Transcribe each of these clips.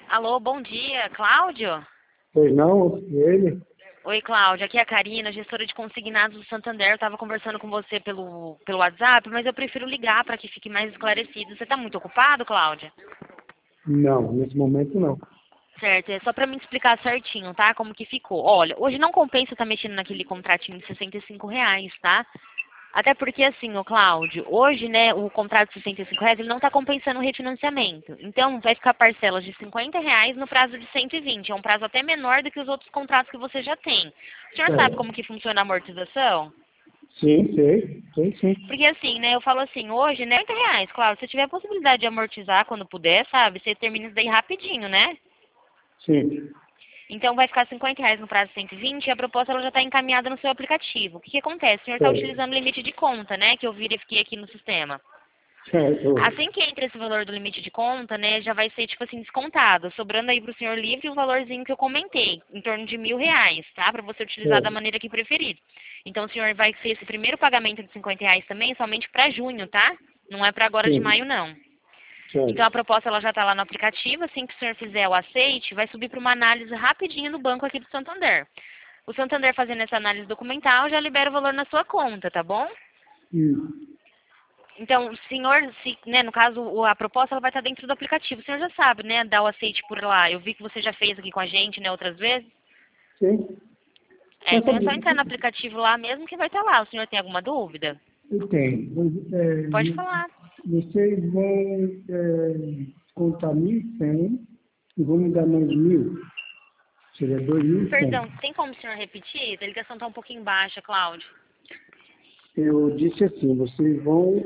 Alô, bom dia, Cláudio? Pois não, ele? Oi, Cláudio, aqui é a Karina, gestora de consignados do Santander. Eu estava conversando com você pelo WhatsApp, mas eu prefiro ligar para que fique mais esclarecido. Você está muito ocupado, Cláudia? Não, nesse momento não. Certo, é só para me explicar certinho, tá? Como que ficou. Olha, hoje não compensa estar mexendo naquele contratinho de R$ 65, tá? Até porque, assim, ô Cláudio, hoje, né, o contrato de R$ 65, ele não está compensando o refinanciamento. Então, vai ficar parcelas de R$ 50 no prazo de 120. É um prazo até menor do que os outros contratos que você já tem. O senhor sabe como Certo. que funciona a amortização? Sim, sei sim. Porque, assim, né, eu falo assim, hoje, né, R$ 50, claro, se tiver a possibilidade de amortizar quando puder, sabe, você termina isso daí rapidinho, né? Sim, Então vai ficar R$ 50 no prazo de 120 e a proposta ela já está encaminhada no seu aplicativo. O que acontece? O senhor está certo. utilizando o limite de conta, né? Que eu verifiquei aqui no sistema. Certo. Assim que entra esse valor do limite de conta, né, já vai ser, tipo assim, descontado, sobrando aí para o senhor livre o valorzinho que eu comentei, em torno de R$ 1.000, tá? Para você utilizar da Certo. maneira que preferir. Então o senhor vai ser esse primeiro pagamento de R$ 50 também somente para junho, tá? Não é para agora de Sim, maio, não. Então a certo. proposta ela já está lá no aplicativo, assim que o senhor fizer o aceite, vai subir para uma análise rapidinho no banco aqui do Santander. O Santander fazendo essa análise documental já libera o valor na sua conta, tá bom? Hum. Então, o senhor, se, né, no caso, a proposta ela vai estar dentro do aplicativo. O senhor já sabe, né, dar o aceite por lá. Eu vi que você já fez aqui com a gente, né, outras vezes. Sim, É, já então é só sabia. entrar no aplicativo lá mesmo que vai estar lá. O senhor tem alguma dúvida? Eu tenho. Pode falar. Vocês vão contar 1.100 e vão me dar mais 1.000. Seria 2.100. Perdão, tem como o senhor repetir? A ligação está um pouquinho baixa, Cláudio. Eu disse assim, vocês vão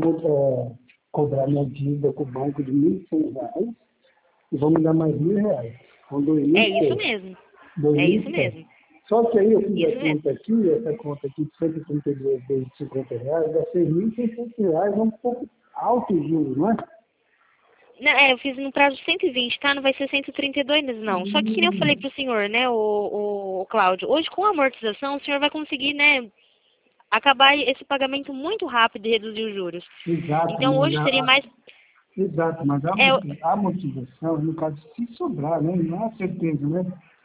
cobrar minha dívida com o banco de R$ 1.100 e vão me dar mais R$ 1.000. São É isso 2.100. mesmo. dois É mil isso e cem mesmo. Só que aí eu fiz a Isso mesmo. conta aqui, essa conta aqui de 132 vezes R$ 50, dá R$ 6.600, é um pouco alto o juros, não é? Não, é, eu fiz no prazo de 120, tá? Não vai ser 132, não. Só que, nem eu falei Hum, pro senhor, né, o Cláudio, hoje com a amortização o senhor vai conseguir, né, acabar esse pagamento muito rápido e reduzir os juros. exato, Então mas hoje seria mais. É, a motivação, no caso, se sobrar, né? Não é certeza, né?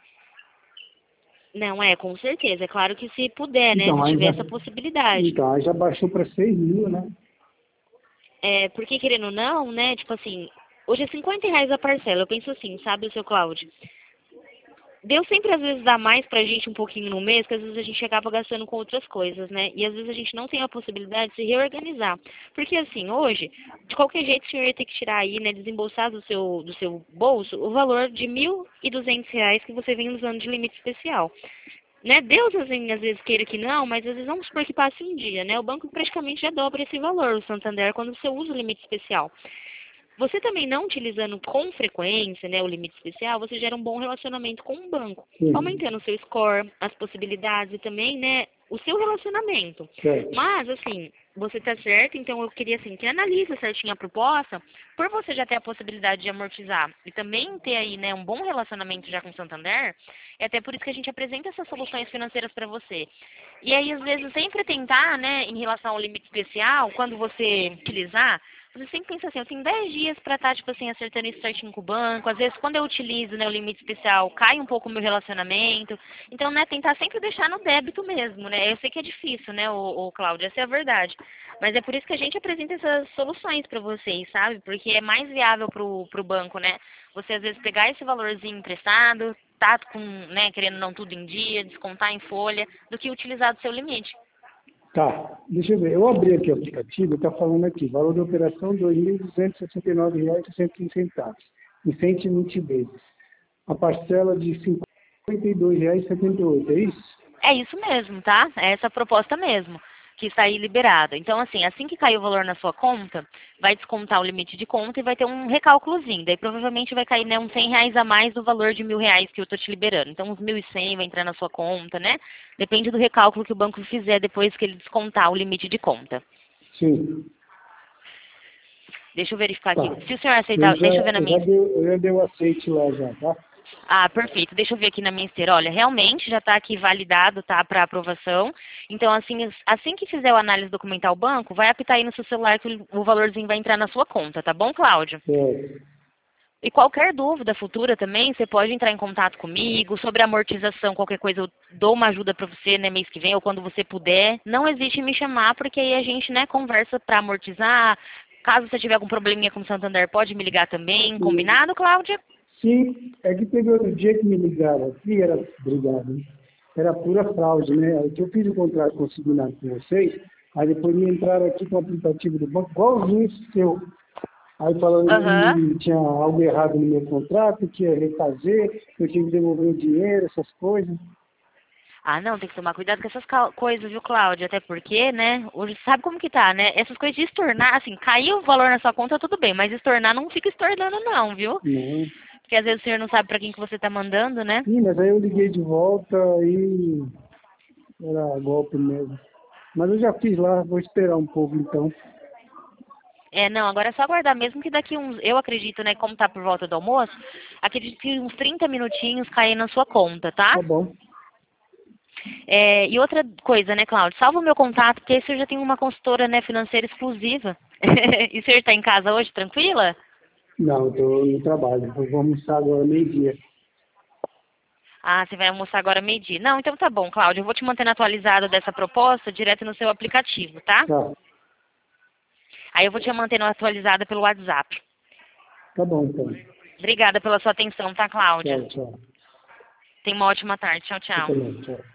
não, é, com certeza. É claro que se puder, né? Então, Se tiver essa possibilidade. aí já baixou para 6.000, né? É, porque querendo ou não, né? Tipo assim, hoje é R$ 50 a parcela. Eu penso assim, sabe, o seu Cláudio? Deus sempre às vezes dá mais pra gente um pouquinho no mês, que às vezes a gente acaba gastando com outras coisas, né? E às vezes a gente não tem a possibilidade de se reorganizar. Porque assim, hoje, de qualquer jeito o senhor ia ter que tirar aí, né, desembolsar do seu bolso o valor de R$ 1.200 que você vem usando de limite especial. Né? Deus, assim, às vezes queira que não, mas às vezes vamos supor que passe um dia, né? O banco praticamente já dobra esse valor, o Santander, quando você usa o limite especial. Você também não utilizando com frequência, né, o limite especial, você gera um bom relacionamento com o banco, Sim, aumentando o seu score, as possibilidades e também, né, o seu relacionamento. certo. Mas, assim, você está certo, então eu queria, assim, que analise certinho a proposta, por você já ter a possibilidade de amortizar e também ter aí, né, um bom relacionamento já com o Santander, é até por isso que a gente apresenta essas soluções financeiras para você. E aí, às vezes, sempre tentar, né, em relação ao limite especial, quando você utilizar, você sempre pensa assim, eu tenho 10 dias para estar, tipo assim, acertando isso certinho com o banco. Às vezes, quando eu utilizo, né, o limite especial, cai um pouco o meu relacionamento. Então, né, tentar sempre deixar no débito mesmo, né? Eu sei que é difícil, né, o Cláudio, essa é a verdade. Mas é por isso que a gente apresenta essas soluções para vocês, sabe? Porque é mais viável pro banco, né? Você, às vezes, pegar esse valorzinho emprestado, tá com, né, querendo não tudo em dia, descontar em folha, do que utilizar do seu limite. Tá, deixa eu ver. Eu abri aqui o aplicativo, está falando aqui, valor da operação R$ 2.269,15, em 120 vezes. A parcela de R$ 52,78, é isso? É isso mesmo, tá? É essa a proposta mesmo, que está aí liberada. Então, assim que cair o valor na sua conta, vai descontar o limite de conta e vai ter um recálculozinho. Daí provavelmente vai cair, né, uns R$ 100 a mais do valor de R$ 1.000 que eu tô te liberando. Então, uns 1.100 vai entrar na sua conta, né? Depende do recálculo que o banco fizer depois que ele descontar o limite de conta. Sim, Deixa eu verificar aqui. tá. Se o senhor aceitar, deixa eu ver na minha. Eu já dei o aceite lá já, tá? Ah, perfeito. Deixa eu ver aqui na minha esteira. Olha, realmente já está aqui validado, tá, para aprovação. Então, assim que fizer o análise documental ao banco, vai apitar aí no seu celular que o valorzinho vai entrar na sua conta, tá bom, Cláudio? Certo. E qualquer dúvida futura também, você pode entrar em contato comigo sobre amortização, qualquer coisa eu dou uma ajuda para você, né, mês que vem ou quando você puder. Não hesite em me chamar, porque aí a gente, né, conversa para amortizar. Caso você tiver algum probleminha com o Santander, pode me ligar também. Sim. Combinado, Cláudia? Sim, é que teve outro dia que me ligaram aqui, obrigado, hein? Era pura fraude, né? Aí que eu fiz o contrato consignado com vocês, aí depois me entraram aqui com o aplicativo do banco, igualzinho esse seu. Aí falando Aham. que tinha algo errado no meu contrato, que ia refazer, que eu tinha que devolver o dinheiro, essas coisas. Ah, não, tem que tomar cuidado com essas coisas, viu, Cláudia? Até porque, né, hoje sabe como que tá, né? Essas coisas de estornar, assim, caiu o valor na sua conta, tudo bem, mas estornar não fica estornando não, viu? Não. Porque às vezes o senhor não sabe para quem que você tá mandando, né? Sim, mas aí eu liguei de volta e era golpe mesmo. Mas eu já fiz lá, vou esperar um pouco então. É, não, agora é só aguardar mesmo que daqui uns, eu acredito, né, como tá por volta do almoço, acredito que uns 30 minutinhos cair na sua conta, tá? Tá bom. É, e outra coisa, né, Cláudio, salva o meu contato, porque aí você já tem uma consultora, né, financeira exclusiva. E o senhor tá em casa hoje, tranquila? Não, estou no trabalho. Eu vou almoçar agora meio-dia. Ah, você vai almoçar agora meio-dia. Não, então tá bom, Cláudio, eu vou te mantendo atualizado dessa proposta direto no seu aplicativo, tá? Tá. Aí eu vou te mantendo atualizada pelo WhatsApp. Tá bom, então. Obrigada pela sua atenção, tá, Cláudia? Tchau, tchau. Tenha uma ótima tarde. Tchau, Você tchau. também, tchau.